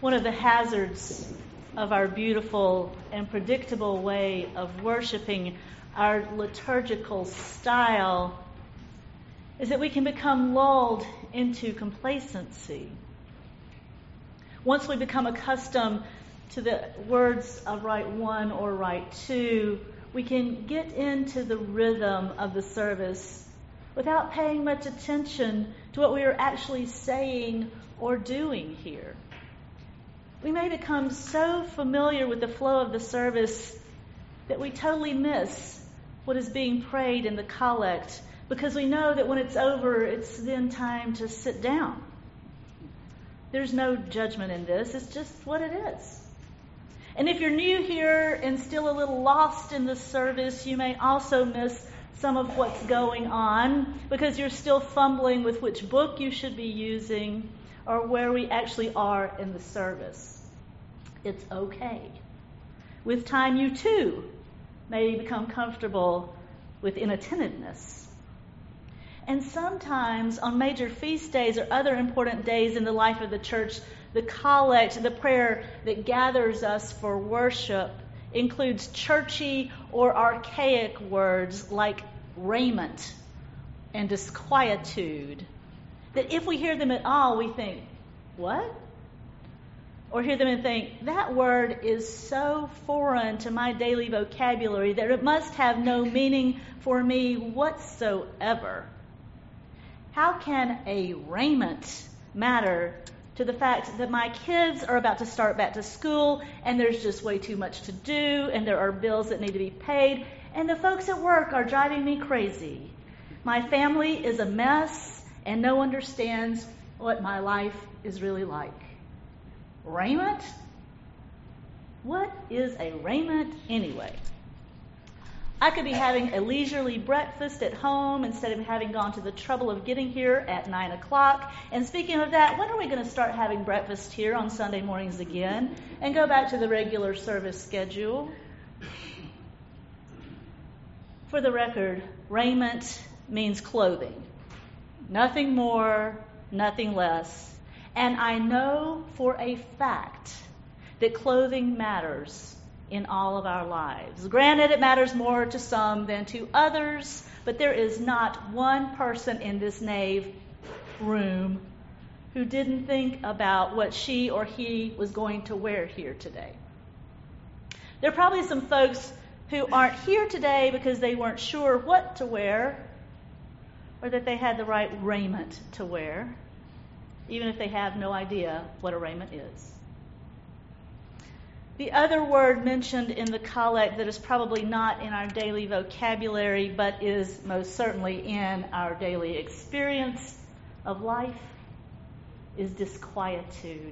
One of the hazards of our beautiful and predictable way of worshiping, our liturgical style, is that we can become lulled into complacency. Once we become accustomed to the words of Rite 1 or Rite 2, we can get into the rhythm of the service without paying much attention to what we are actually saying or doing here. We may become so familiar with the flow of the service that we totally miss what is being prayed in the collect, because we know that when it's over, it's then time to sit down. There's no judgment in this. It's just what it is. And if you're new here and still a little lost in the service, you may also miss some of what's going on because you're still fumbling with which book you should be using or where we actually are in the service. It's okay. With time, you too may become comfortable with inattentiveness. And sometimes on major feast days or other important days in the life of the church, the collect, the prayer that gathers us for worship, includes churchy or archaic words like raiment and disquietude, that if we hear them at all, we think, what? Or hear them and think, that word is so foreign to my daily vocabulary that it must have no meaning for me whatsoever. How can a raiment matter to the fact that my kids are about to start back to school and there's just way too much to do and there are bills that need to be paid and the folks at work are driving me crazy? My family is a mess and no one understands what my life is really like. Raiment? What is a raiment anyway? I could be having a leisurely breakfast at home instead of having gone to the trouble of getting here at 9 o'clock. And speaking of that, when are we going to start having breakfast here on Sunday mornings again and go back to the regular service schedule? For the record, raiment means clothing. Nothing more, nothing less. And I know for a fact that clothing matters in all of our lives. Granted, it matters more to some than to others, but there is not one person in this nave room who didn't think about what she or he was going to wear here today. There are probably some folks who aren't here today because they weren't sure what to wear or that they had the right raiment to wear, even if they have no idea what a raiment is. The other word mentioned in the collect that is probably not in our daily vocabulary, but is most certainly in our daily experience of life, is disquietude.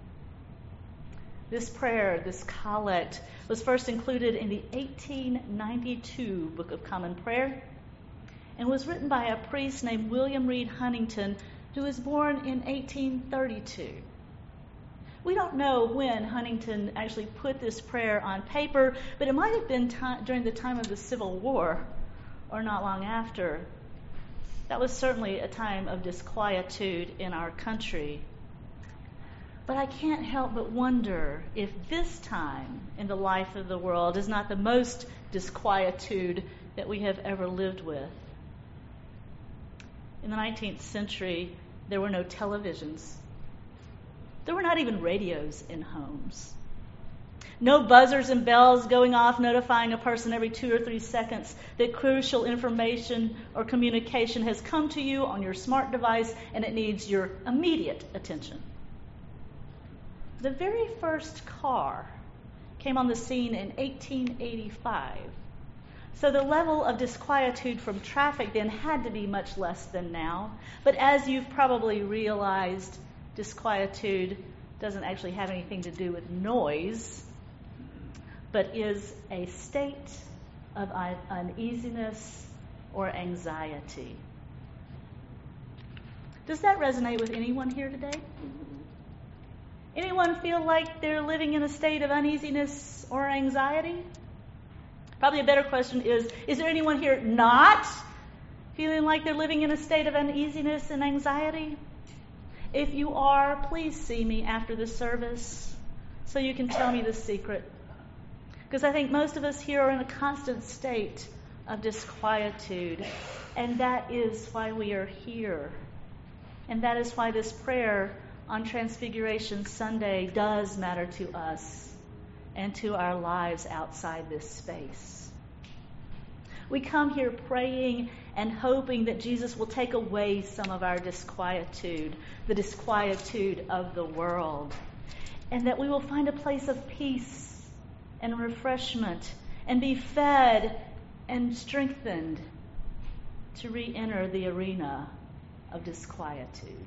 This prayer, this collect, was first included in the 1892 Book of Common Prayer and was written by a priest named William Reed Huntington, who was born in 1832. We don't know when Huntington actually put this prayer on paper, but it might have been during the time of the Civil War or not long after. That was certainly a time of disquietude in our country. But I can't help but wonder if this time in the life of the world is not the most disquietude that we have ever lived with. In the 19th century, there were no televisions. There were not even radios in homes. No buzzers and bells going off notifying a person every 2 or 3 seconds that crucial information or communication has come to you on your smart device and it needs your immediate attention. The very first car came on the scene in 1885. So the level of disquietude from traffic then had to be much less than now. But as you've probably realized, disquietude doesn't actually have anything to do with noise, but is a state of uneasiness or anxiety. Does that resonate with anyone here today? Anyone feel like they're living in a state of uneasiness or anxiety? Probably a better question is there anyone here not feeling like they're living in a state of uneasiness and anxiety? If you are, please see me after the service so you can tell me the secret. Because I think most of us here are in a constant state of disquietude, and that is why we are here. And that is why this prayer on Transfiguration Sunday does matter to us and to our lives outside this space. We come here praying and hoping that Jesus will take away some of our disquietude, the disquietude of the world, and that we will find a place of peace and refreshment and be fed and strengthened to re-enter the arena of disquietude.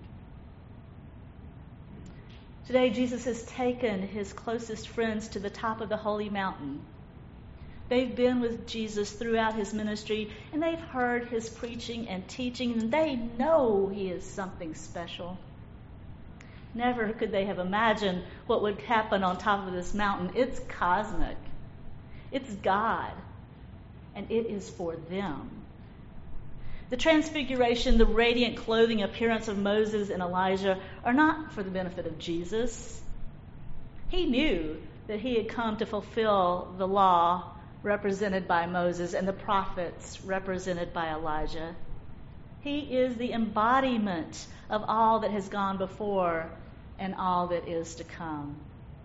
Today, Jesus has taken his closest friends to the top of the holy mountain. They've been with Jesus throughout his ministry, and they've heard his preaching and teaching, and they know he is something special. Never could they have imagined what would happen on top of this mountain. It's cosmic. It's God, and it is for them. The transfiguration, the radiant clothing appearance of Moses and Elijah are not for the benefit of Jesus. He knew that he had come to fulfill the law represented by Moses and the prophets represented by Elijah. He is the embodiment of all that has gone before and all that is to come.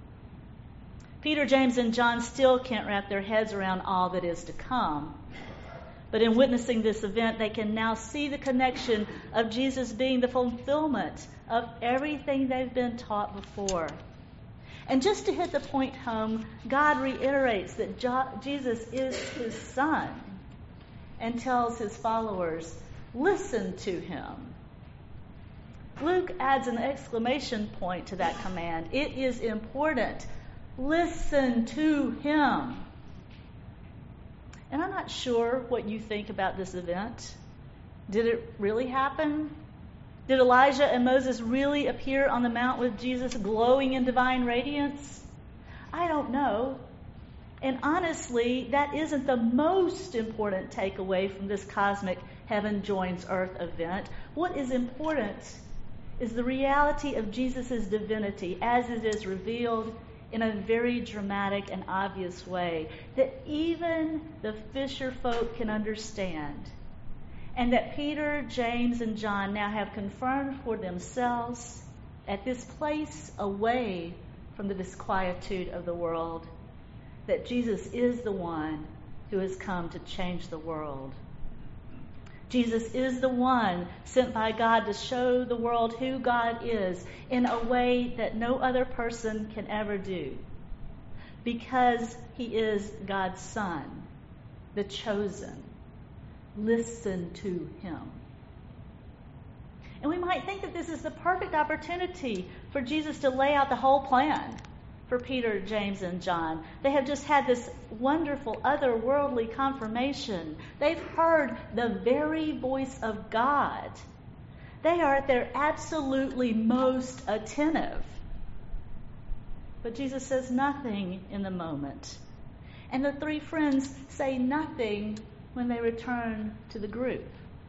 Peter, James, and John still can't wrap their heads around all that is to come. But in witnessing this event, they can now see the connection of Jesus being the fulfillment of everything they've been taught before. And just to hit the point home, God reiterates that Jesus is his Son and tells his followers, listen to him. Luke adds an exclamation point to that command. It is important. Listen to him. And I'm not sure what you think about this event. Did it really happen? Did Elijah and Moses really appear on the mount with Jesus glowing in divine radiance? I don't know. And honestly, that isn't the most important takeaway from this cosmic heaven joins earth event. What is important is the reality of Jesus' divinity as it is revealed in a very dramatic and obvious way that even the fisher folk can understand, and that Peter, James, and John now have confirmed for themselves at this place away from the disquietude of the world, that Jesus is the one who has come to change the world. Jesus is the one sent by God to show the world who God is in a way that no other person can ever do, because he is God's Son, the chosen. Listen to him. And we might think that this is the perfect opportunity for Jesus to lay out the whole plan for Peter, James, and John. They have just had this wonderful otherworldly confirmation. They've heard the very voice of God. They are at their absolutely most attentive. But Jesus says nothing in the moment. And the three friends say nothing when they return to the group.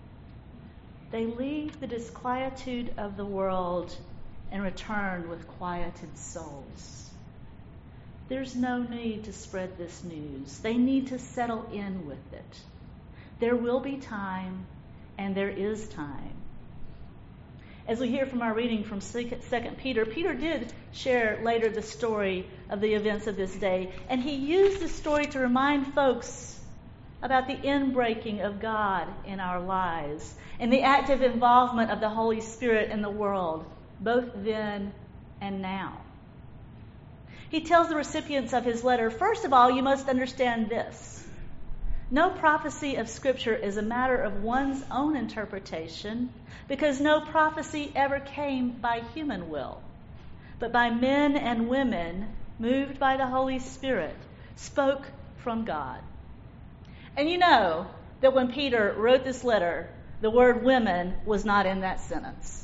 They leave the disquietude of the world and return with quieted souls. There's no need to spread this news. They need to settle in with it. There will be time, and there is time. As we hear from our reading from 2 Peter, Peter did share later the story of the events of this day, and he used the story to remind folks about the inbreaking of God in our lives and the active involvement of the Holy Spirit in the world, both then and now. He tells the recipients of his letter, first of all, you must understand this. No prophecy of Scripture is a matter of one's own interpretation, because no prophecy ever came by human will, but by men and women moved by the Holy Spirit, spoke from God. And you know that when Peter wrote this letter, the word women was not in that sentence.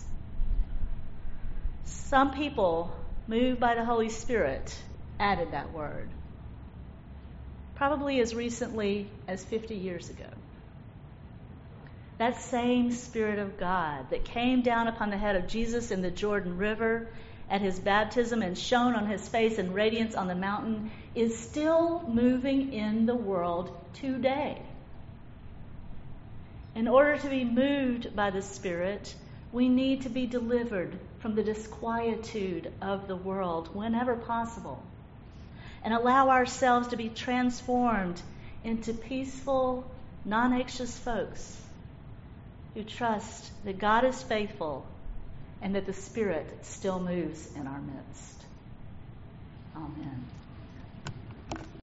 Some people, moved by the Holy Spirit, added that word, probably as recently as 50 years ago. That same Spirit of God that came down upon the head of Jesus in the Jordan River at his baptism and shone on his face in radiance on the mountain is still moving in the world today. In order to be moved by the Spirit, we need to be delivered from the disquietude of the world whenever possible and allow ourselves to be transformed into peaceful, non-anxious folks who trust that God is faithful and that the Spirit still moves in our midst. Amen.